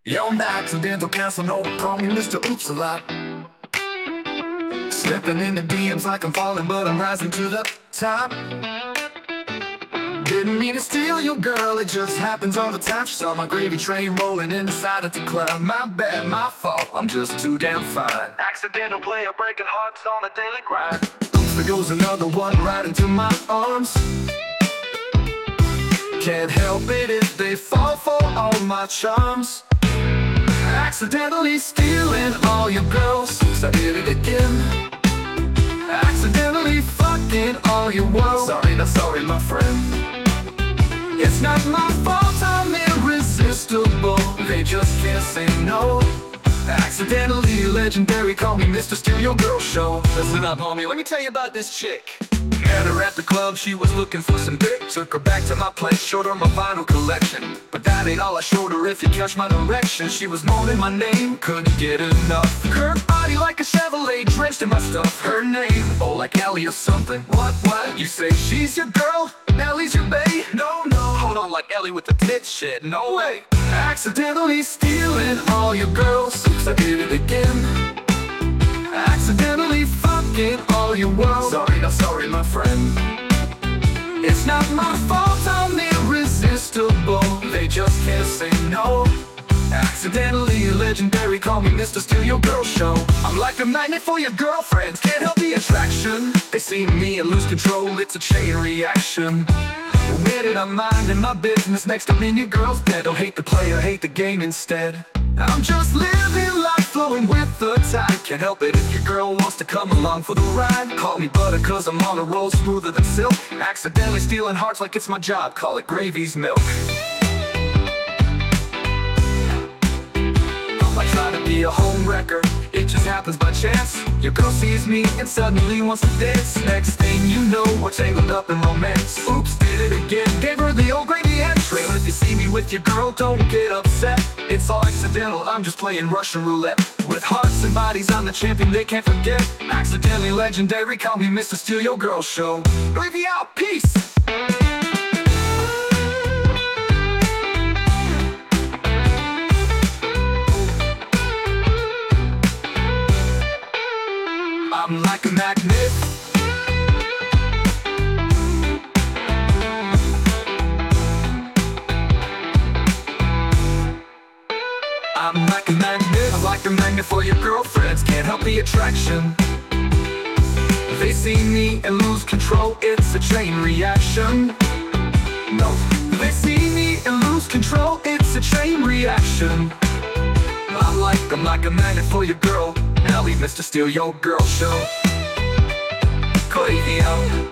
Yo, I'm accidental Casanova, call me Mr. Oops a lot. Slipping in the DMs like I'm falling, but I'm rising to the top. Didn't mean to steal your girl, it just happens all the time. She saw my gravy train rolling and decided to climb. My bad, my fault, I'm just too damn fine. Accidental player breaking hearts on a daily grind. Oops, there goes another one right into my arms. Can't help it if they fall for all my charms. Accidentally stealing all your girls, so I did it again. Accidentally fucking all your world. Sorry, not sorry, my friend. It's not my fault, I'm irresistible. They just can't say no. Accidentally legendary, call me Mr. Steal Your Girl Show. Listen up, homie, let me tell you about this chick. Met her at the club, she was looking for some dick. Took her back to my place, showed her my vinyl collection. But that ain't all I showed her, if you catch my direction. She was moaning my name, couldn't get enough. Her body like a Chevrolet, drenched in my stuff. Her name, oh like Ellie or something. What? You say she's your girl, Ellie's your bae? No, hold on, like Ellie with the tit shit, no way. Accidentally stealing all your girls, oops, I did it again. Accidentally fucking all your world. Sorry, not sorry, my friend. It's not my fault, I'm irresistible. They just can't say no. Accidentally legendary, call me Mr. Steal Your Girl Show. I'm like a magnet for your girlfriends, can't help the attraction. They see me and lose control, it's a chain reaction. The minute I'm minding my business, next to me your girl's dead. Don't hate the player, hate the game instead. I'm just living life, flowing with the tide. Can't help it if your girl wants to come along for the ride. Call me butter cause I'm on a roll, smoother than silk. Accidentally stealing hearts like it's my job, call it gravy's milk. I try to be a home wrecker, it just happens by chance. Your girl sees me and suddenly wants to dance. Next thing you know, we're tangled up in romance. Oops, did it again, gave her the old gravy and trail. If you see me with your girl, don't get upset. It's all accidental, I'm just playing Russian roulette. With hearts and bodies, I'm the champion they can't forget. Accidentally legendary, call me Mr. Steal Your Girl Show. Gravy out, peace! I'm like a magnet. I'm like a magnet. I'm like a magnet for your girlfriends, can't help the attraction. They see me and lose control, it's a chain reaction. No, they see me and lose control, it's a chain reaction. I'm like a magnet for your girl, Ellie, Mr. Steal Your Girl Show. Call me out.